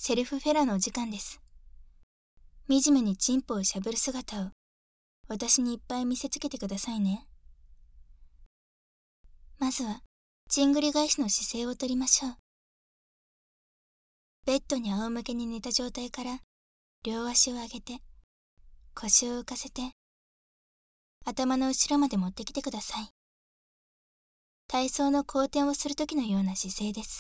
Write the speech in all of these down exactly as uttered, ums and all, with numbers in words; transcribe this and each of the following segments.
セルフフェラのお時間です。惨めにチンポをしゃぶる姿を私にいっぱい見せつけてくださいね。まずは、ちんぐり返しの姿勢をとりましょう。ベッドに仰向けに寝た状態から両足を上げて、腰を浮かせて、頭の後ろまで持ってきてください。体操の後転をするときのような姿勢です。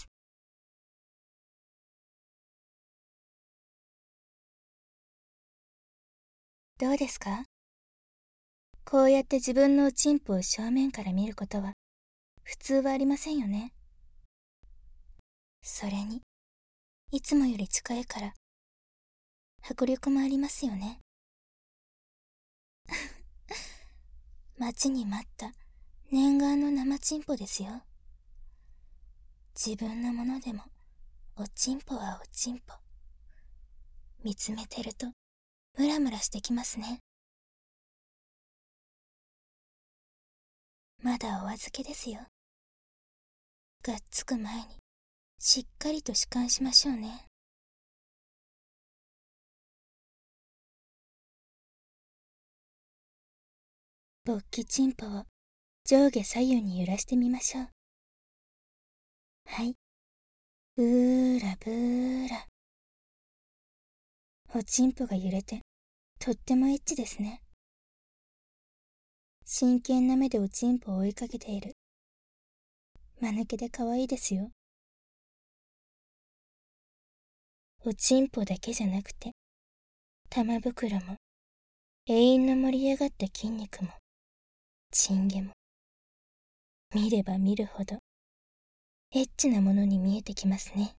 どうですか？こうやって自分のおちんぽを正面から見ることは普通はありませんよね。それに、いつもより近いから迫力もありますよね。待ちに待った念願の生チンポですよ。自分のものでもおちんぽはおちんぽ。見つめてるとムラムラしてきますね。まだお預けですよ。がっつく前にしっかりと弛緩しましょうね。勃起チンポを上下左右に揺らしてみましょう。はい。ブーラブーラ。おちんぽが揺れてとってもエッチですね。真剣な目でおちんぽを追いかけている。間抜けで可愛いですよ。おちんぽだけじゃなくて、玉袋も、永遠の盛り上がった筋肉も、チンゲも、見れば見るほど、エッチなものに見えてきますね。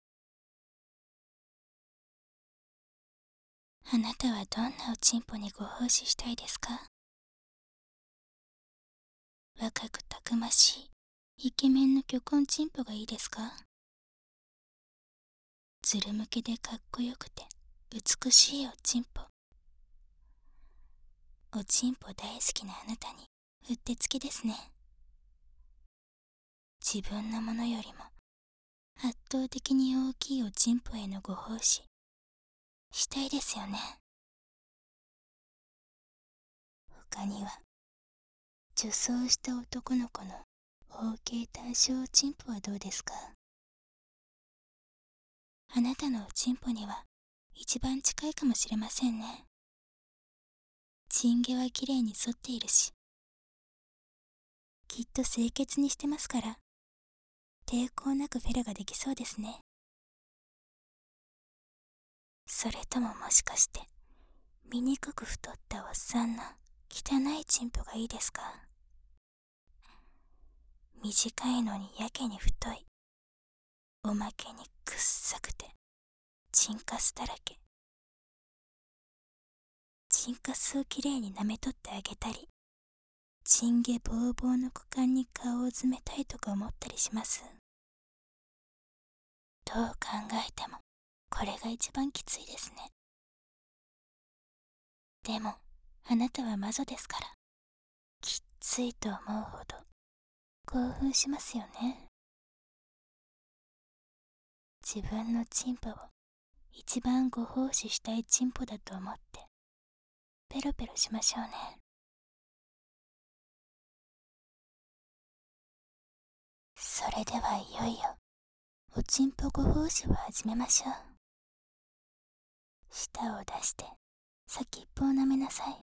あなたはどんなおちんぽにご奉仕したいですか？若くたくましい、イケメンの巨根チンポがいいですか？ずるむけでかっこよくて、美しいおちんぽ。おちんぽ大好きなあなたに、うってつけですね。自分のものよりも、圧倒的に大きいおちんぽへのご奉仕、したいですよね。他には、女装した男の子の包茎対象おちんぽはどうですか？あなたのおちんぽには一番近いかもしれませんね。チンゲはきれいに反っているし、きっと清潔にしてますから、抵抗なくフェラができそうですね。それとももしかして、醜く太ったおっさんの汚いチンポがいいですか？短いのにやけに太い、おまけにくっさくて、チンカスだらけ。チンカスをきれいに舐めとってあげたり、チンゲボーボーの股間に顔を詰めたいとか思ったりします。どう考えても、これが一番きついですね。でも、あなたは魔女ですから、きっついと思うほど、興奮しますよね。自分のチンポを一番ご奉仕したいチンポだと思って、ペロペロしましょうね。それではいよいよ、おちんぽご奉仕を始めましょう。舌を出して、先っぽを舐めなさい。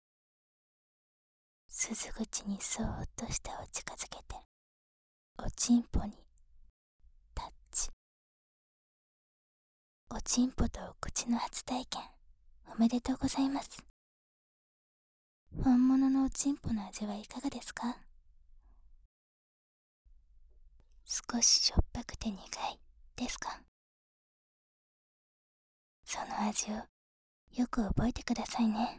鈴口にそーっと舌を近づけて、おちんぽにタッチ。おちんぽとお口の初体験、おめでとうございます。本物のおちんぽの味はいかがですか？少ししょっぱくて苦いですか？その味をよく覚えてくださいね。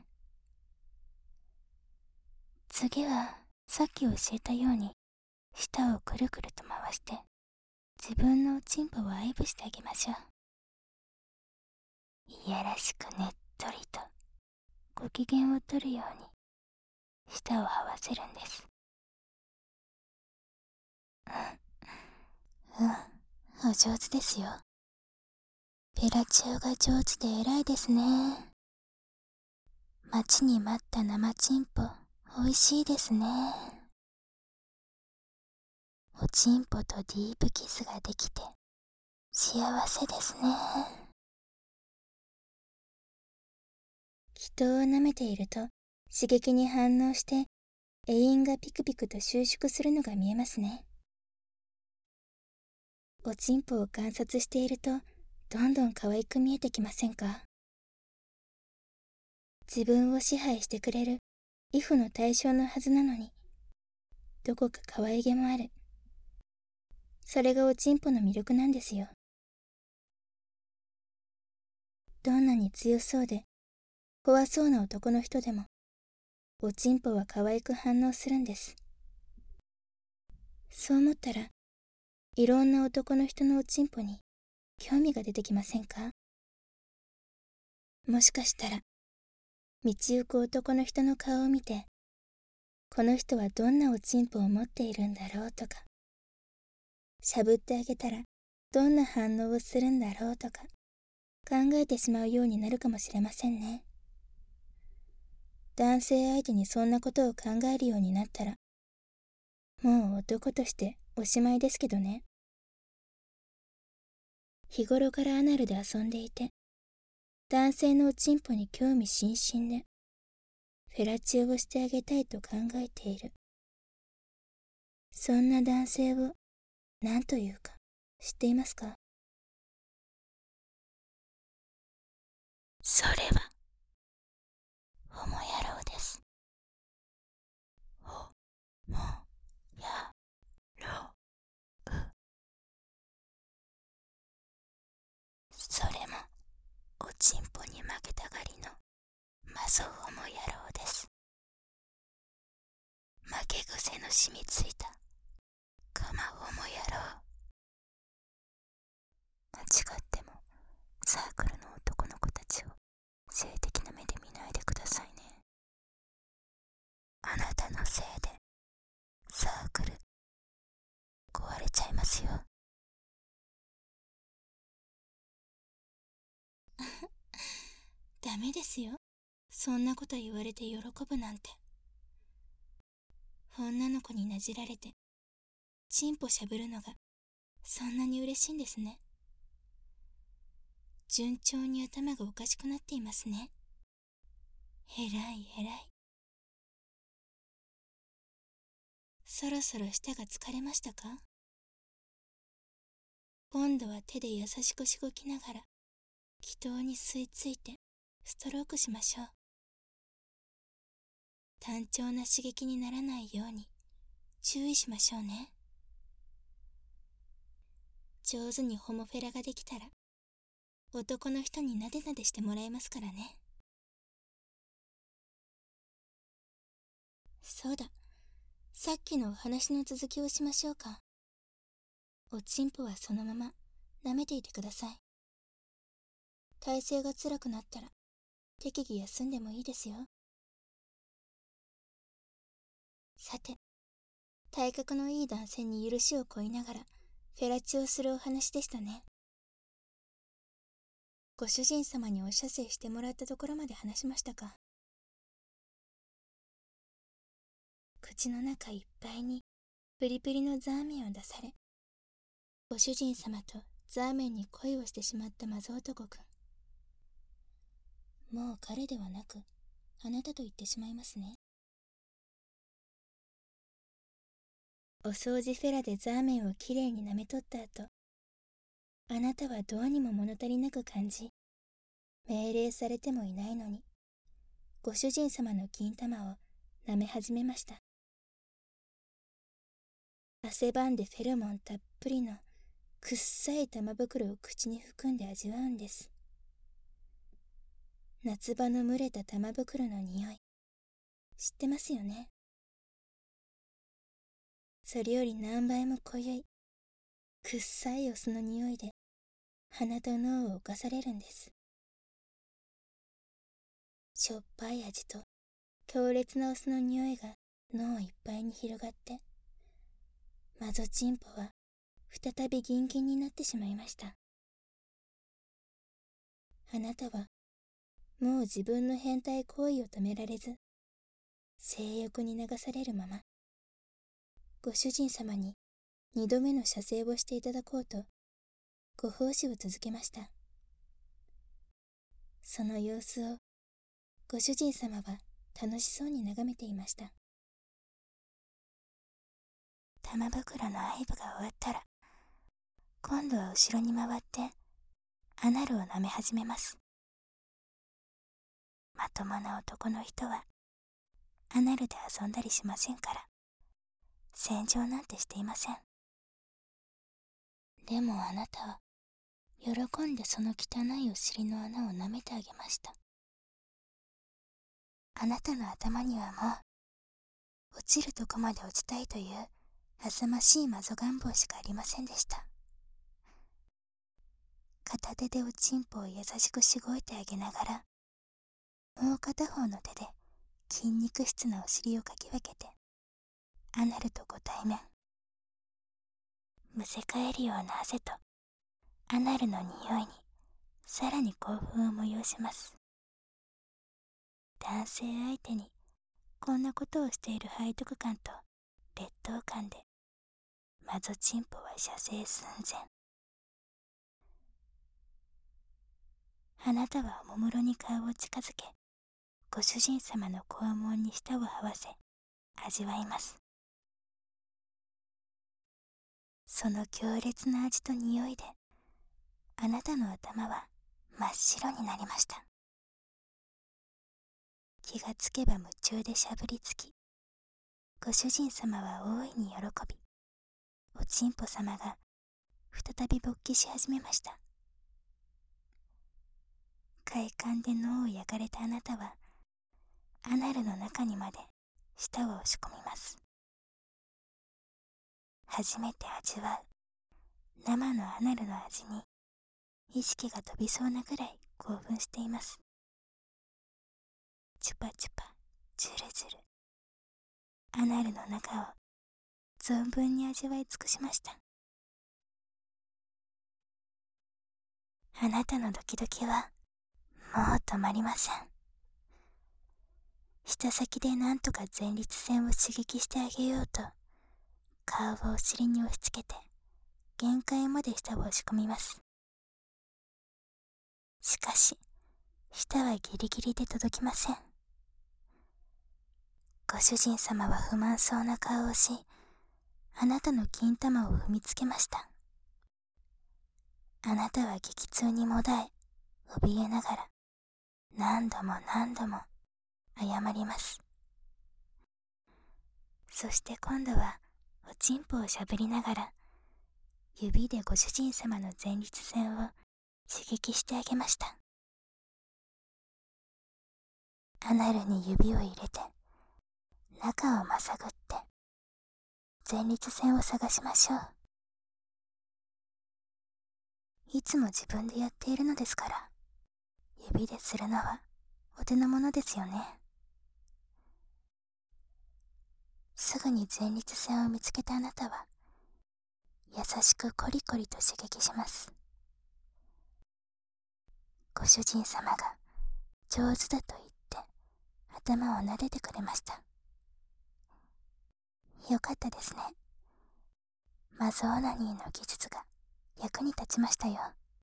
次はさっき教えたように舌をくるくると回して自分のおちんぽを愛撫してあげましょう。いやらしくねっとりとご機嫌をとるように舌を這わせるんです。うん、うん、お上手ですよ。 フェラチオが上手で偉いですね。待ちに待った生チンポ、おいしいですね。おちんぽとディープキスができて、幸せですね。人を舐めていると、刺激に反応して、栄陰がピクピクと収縮するのが見えますね。おちんぽを観察していると、どんどん可愛く見えてきませんか？自分を支配してくれるイフの対象のはずなのに、どこか可愛げもある。それがおちんぽの魅力なんですよ。どんなに強そうで怖そうな男の人でも、おちんぽは可愛く反応するんです。そう思ったら、いろんな男の人のおちんぽに興味が出てきませんか？もしかしたら、道行く男の人の顔を見て、この人はどんなおちんぽを持っているんだろうとか、しゃぶってあげたらどんな反応をするんだろうとか、考えてしまうようになるかもしれませんね。男性相手にそんなことを考えるようになったら、もう男としておしまいですけどね。日頃からアナルで遊んでいて、男性のおちんぽに興味津々で、フェラチオをしてあげたいと考えている。そんな男性を何というか知っていますか？それは、ホモ野郎です。ホモ野郎。それも、おちんぽに負けたがりのマゾホモ野郎です。負け癖の染みついたカマホモ野郎。間違ってもサークルの男の子たちを性的な目で見ないでくださいね。あなたのせいでサークル壊れちゃいますよ。ダメですよ。そんなこと言われて喜ぶなんて。女の子になじられてチンポしゃぶるのがそんなに嬉しいんですね。順調に頭がおかしくなっていますね。えらいえらい。そろそろ舌が疲れましたか？今度は手で優しくしごきながら気筒に吸い付いてストロークしましょう。単調な刺激にならないように注意しましょうね。上手にホモフェラができたら男の人になでなでしてもらえますからね。そうだ、さっきのお話の続きをしましょうか。おちんぽはそのまま舐めていてください。体勢が辛くなったら適宜休んでもいいですよ。さて、体格のいい男性に許しを請いながらフェラチをするお話でしたね。ご主人様にお射精してもらったところまで話しましたか。口の中いっぱいにプリプリのザーメンを出され、ご主人様とザーメンに恋をしてしまったマゾ男くん。もう彼ではなくあなたと言ってしまいますね。お掃除フェラでザーメンをきれいに舐めとった後、あなたはどうにも物足りなく感じ、命令されてもいないのにご主人様の金玉を舐め始めました。汗ばんでフェロモンたっぷりのくっさい玉袋を口に含んで味わうんです。夏場の蒸れた玉袋の匂い、知ってますよね。それより何倍も濃ゆいくっさいお酢の匂いで鼻と脳を侵されるんです。しょっぱい味と強烈なお酢の匂いが脳いっぱいに広がって、マゾチンポは再びギンギンになってしまいました。 あなたはもう自分の変態行為を止められず、性欲に流されるまま、ご主人様に二度目の射精をしていただこうと、ご奉仕を続けました。その様子をご主人様は楽しそうに眺めていました。玉袋の愛撫が終わったら、今度は後ろに回ってアナルを舐め始めます。まともな男の人はアナルで遊んだりしませんから、洗浄なんてしていません。でもあなたは喜んでその汚いお尻の穴を舐めてあげました。あなたの頭にはもう落ちるとこまで落ちたいという浅ましいマゾ願望しかありませんでした。片手でおちんぽを優しくしごいてあげながら、もう片方の手で筋肉質なお尻をかき分けてアナルとご対面。むせ返るような汗とアナルの匂いにさらに興奮を催します。男性相手にこんなことをしている背徳感と劣等感でマゾチンポは射精寸前。あなたはおもむろに顔を近づけ、ご主人様の肛門に舌を這わせ味わいます。その強烈な味と匂いであなたの頭は真っ白になりました。気がつけば夢中でしゃぶりつき、ご主人様は大いに喜び、おちんぽ様が再び勃起し始めました。快感で脳を焼かれたあなたはアナルの中にまで舌を押し込みます。初めて味わう生のアナルの味に意識が飛びそうなぐらい興奮しています。チュパチュパ、ジュルジュル、アナルの中を存分に味わい尽くしました。あなたのドキドキはもう止まりません。舌先でなんとか前立腺を刺激してあげようと顔をお尻に押し付けて限界まで舌を押し込みます。しかし舌はギリギリで届きません。ご主人様は不満そうな顔をし、あなたの金玉を踏みつけました。あなたは激痛にもだえ、怯えながら何度も何度も謝ります。そして今度はおちんぽをしゃぶりながら指でご主人様の前立腺を刺激してあげました。アナルに指を入れて中をまさぐって前立腺を探しましょう。いつも自分でやっているのですから、指でするのはお手の物ですよね。すぐに前立腺を見つけたあなたは優しくコリコリと刺激します。ご主人様が上手だと言って頭を撫でてくれました。よかったですね。マゾオナニーの技術が役に立ちましたよ。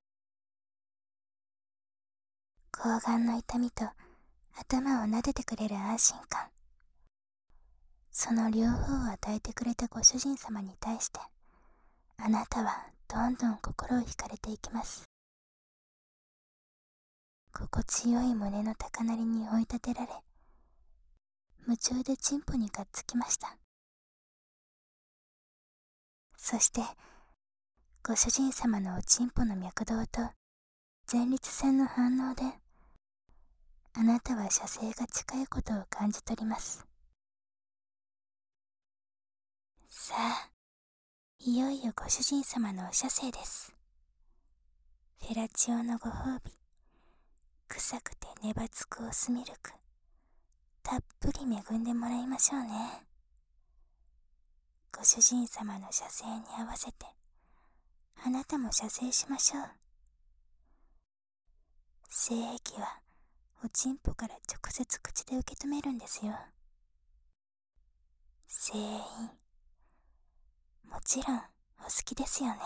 睾丸の痛みと頭を撫でてくれる安心感、その両方を与えてくれたご主人様に対してあなたはどんどん心を惹かれていきます。心地よい胸の高鳴りに追い立てられ、夢中でチンポにがっつきました。そしてご主人様のおちんぽの脈動と前立腺の反応であなたは射精が近いことを感じ取ります。さあ、いよいよご主人様のお射精です。フェラチオのご褒美、臭くてねばつくオスミルク、たっぷり恵んでもらいましょうね。ご主人様の射精に合わせてあなたも射精しましょう。 精液はおちんぽから直接口で受け止めるんですよ。精飲、もちろんお好きですよね。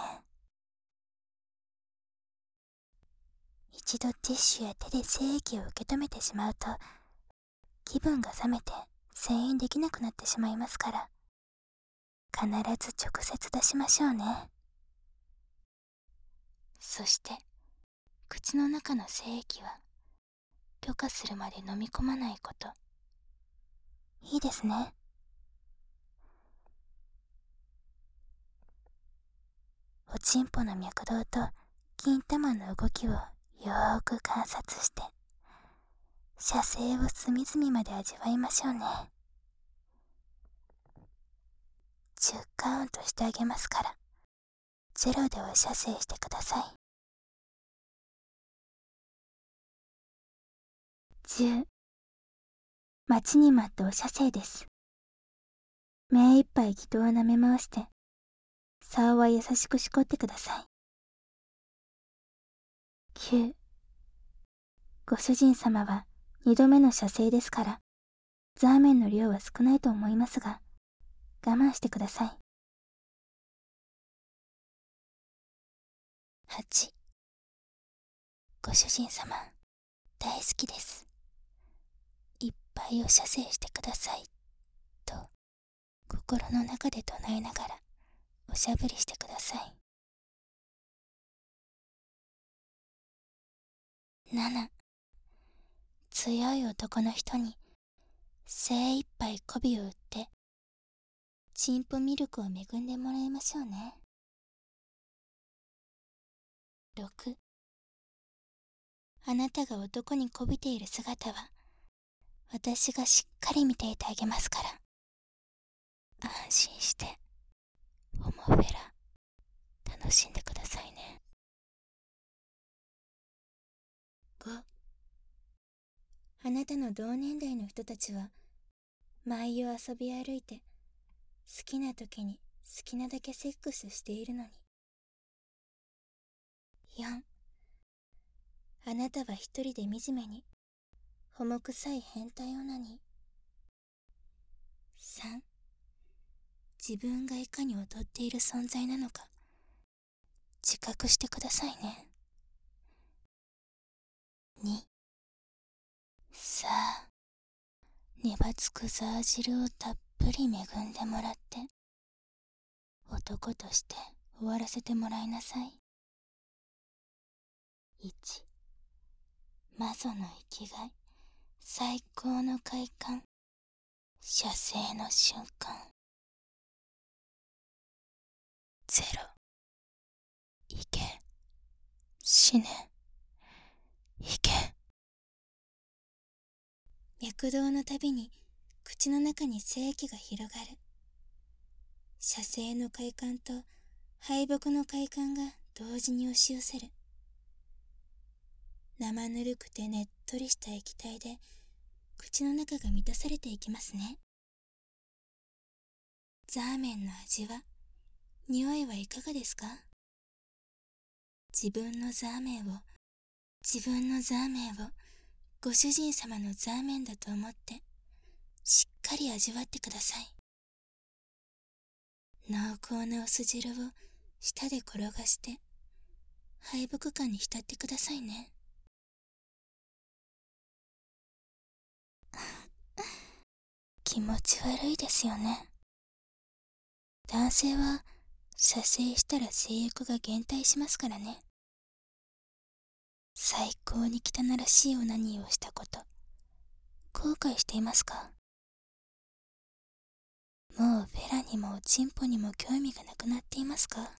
一度ティッシュや手で精液を受け止めてしまうと、気分が冷めて精飲できなくなってしまいますから、必ず直接出しましょうね。そして口の中の精液は許可するまで飲み込まないこと。いいですね。おちんぽの脈動と金玉の動きをよーく観察して、射精を隅々まで味わいましょうね。じゅうカウントしてあげますから、ゼロでお射精してください。じゅう、待ちに待ったお射精です。目いっぱい気道を舐め回して、竿は優しくしこってください。きゅう、ご主人様は二度目の射精ですから、ザーメンの量は少ないと思いますが、我慢してください。はち、ご主人様、大好きです。いっぱいお射精してください。と、心の中で唱えながら、おしゃぶりしてください。なな、強い男の人に精一杯媚びを売ってチンポミルクを恵んでもらいましょうね。ろく、あなたが男に媚びている姿は私がしっかり見ていてあげますから、安心してホモフェラ楽しんでくださいね。ご、あなたの同年代の人たちは毎夜遊び歩いて好きな時に好きなだけセックスしているのに。よん、あなたは一人で惨めにホモ臭い変態オナニー。さん、自分がいかに劣っている存在なのか自覚してくださいね。に、さあ、ねばつくザー汁をたっぷり恵んでもらって男として終わらせてもらいなさい。いち、魔女の生きがい、最高の快感、射精の瞬間。ゼロ、いけ、死ね、いけ。脈動のたびに口の中に精液が広がる。射精の快感と敗北の快感が同時に押し寄せる。生ぬるくてねっとりした液体で口の中が満たされていきますね。ザーメンの味は、匂いはいかがですか？自分のザーメンを、自分のザーメンをご主人様のザーメンだと思ってしっかり味わってください。濃厚なお酢汁を舌で転がして敗北感に浸ってくださいね。気持ち悪いですよね。男性は射精したら性欲が減退しますからね。最高に汚らしいオナニーをしたこと後悔していますか？もうフェラにもおちんぽにも興味がなくなっていますか？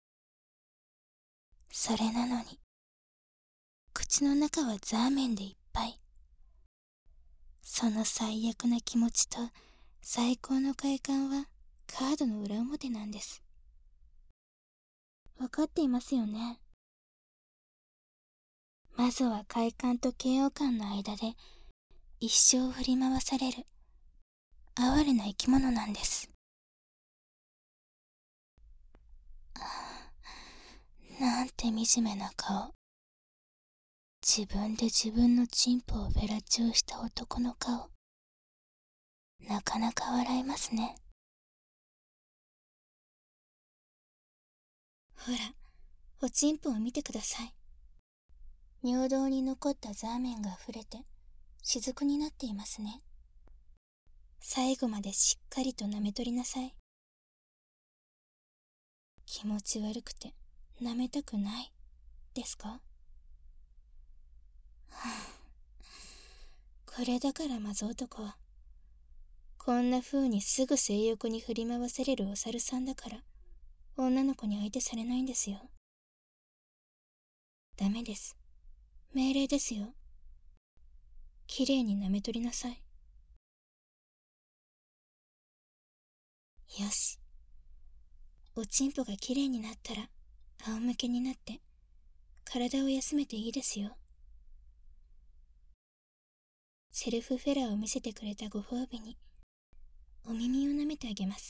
それなのに口の中はザーメンでいっぱい。その最悪な気持ちと最高の快感はカードの裏表なんです。わかっていますよね。まずは快感と嫌悪感の間で一生振り回される哀れな生き物なんです。ああ、なんて惨めな顔。 自分で自分のチンポをフェラチオした男の顔、なかなか笑えますね。ほら、おチンポを見てください。尿道に残ったザーメンが溢れて雫になっていますね。最後までしっかりと舐め取りなさい。気持ち悪くて舐めたくないですか？はあ、これだからマズ男はこんな風にすぐ性欲に振り回されるお猿さんだから女の子に相手されないんですよ。ダメです。命令ですよ。きれいに舐め取りなさい。よし。おちんぽがきれいになったら仰向けになって体を休めていいですよ。セルフフェラを見せてくれたご褒美にお耳を舐めてあげます。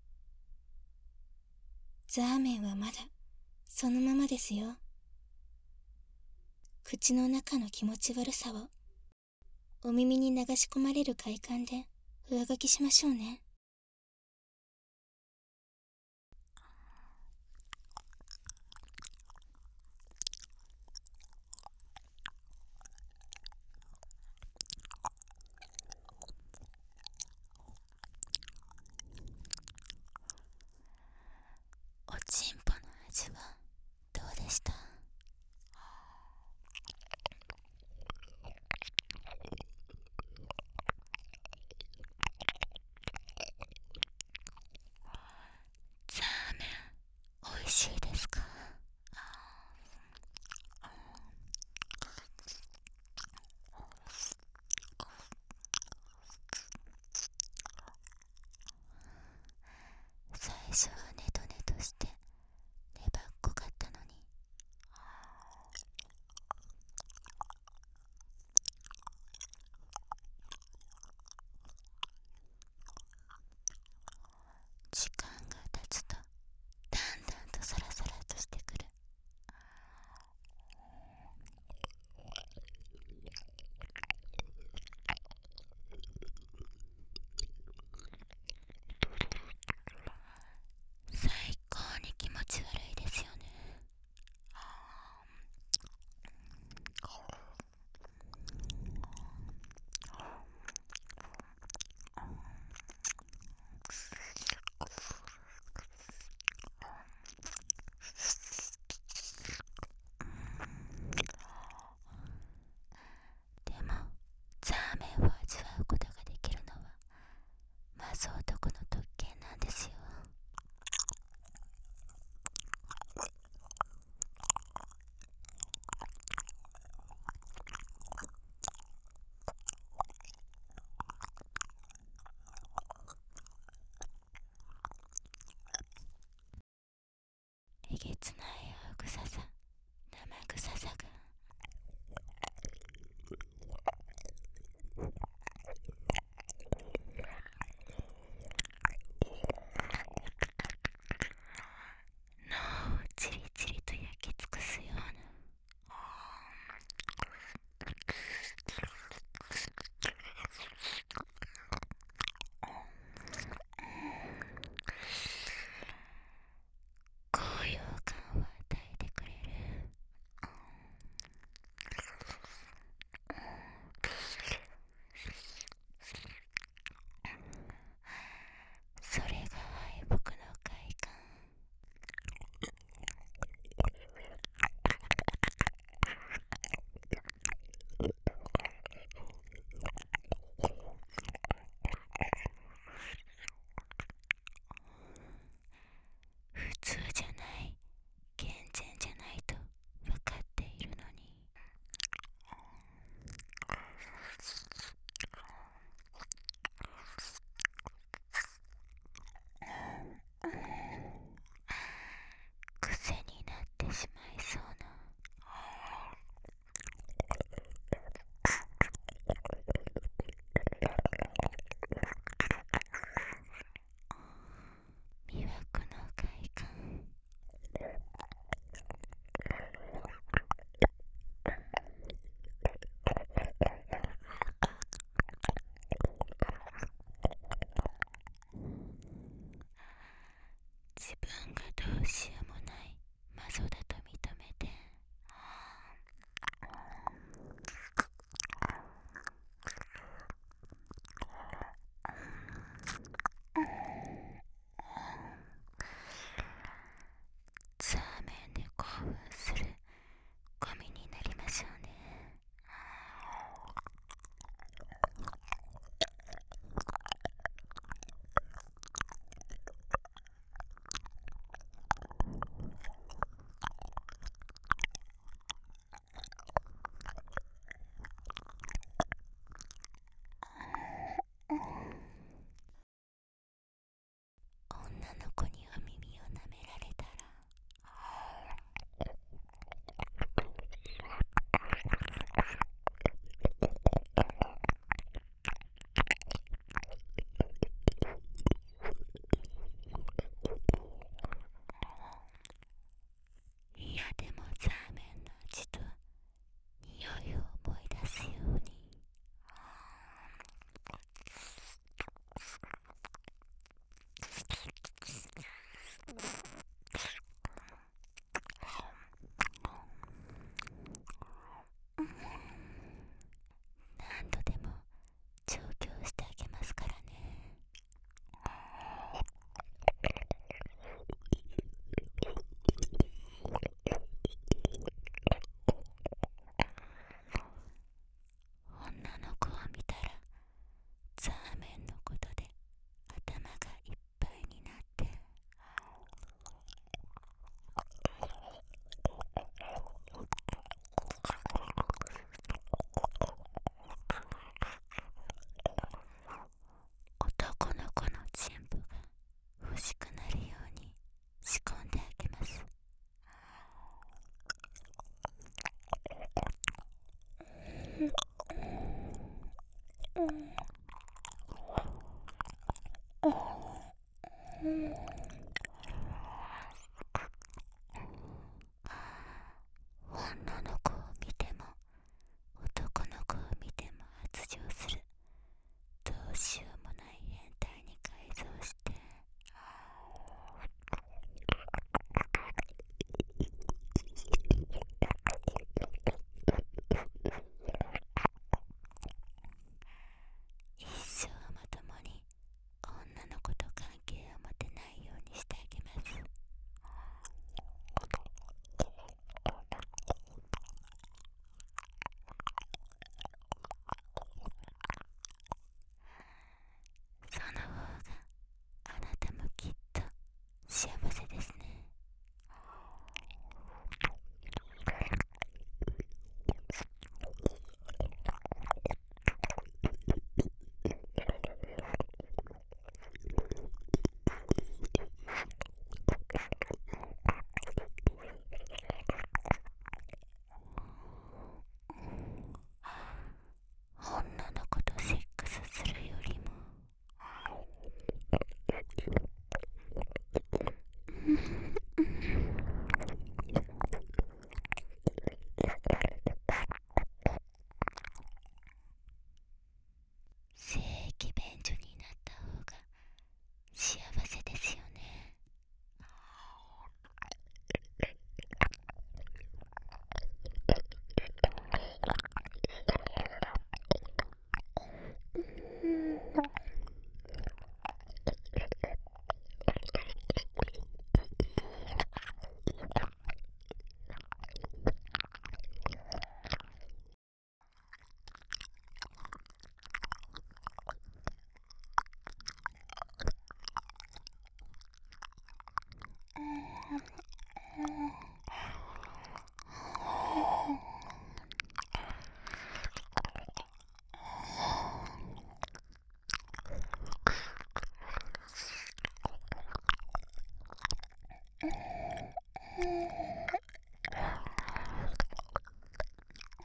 ザーメンはまだそのままですよ。口の中の気持ち悪さをお耳に流し込まれる快感で上書きしましょうね。おちんぽの味はどうでした？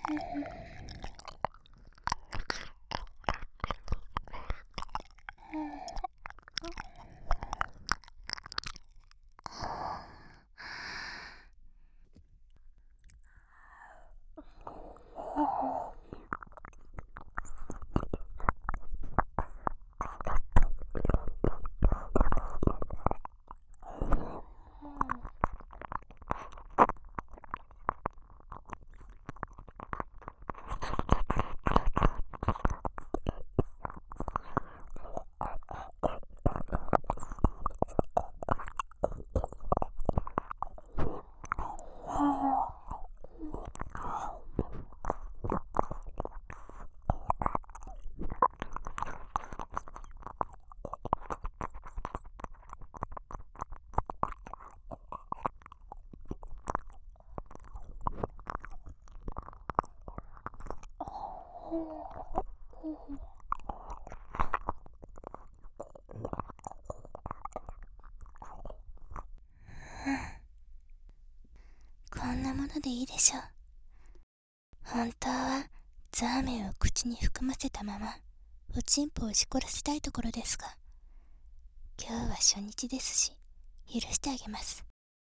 こんなものでいいでしょう。本当はザーメンを口に含ませたままおちんぽをしこらせたいところですが、今日は初日ですし許してあげます。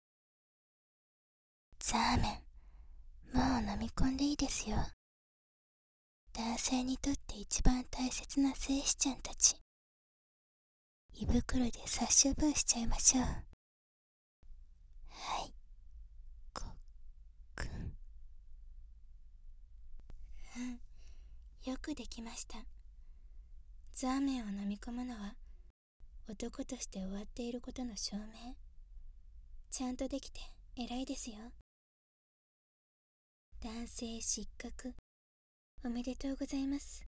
ザーメン、もう飲み込んでいいですよ。男性にとって一番大切な精子ちゃんたち、胃袋で殺処分しちゃいましょう。はい、ごっくん。うん、よくできました。ザーメンを飲み込むのは男として終わっていることの証明。ちゃんとできて偉いですよ。男性失格、おめでとうございます。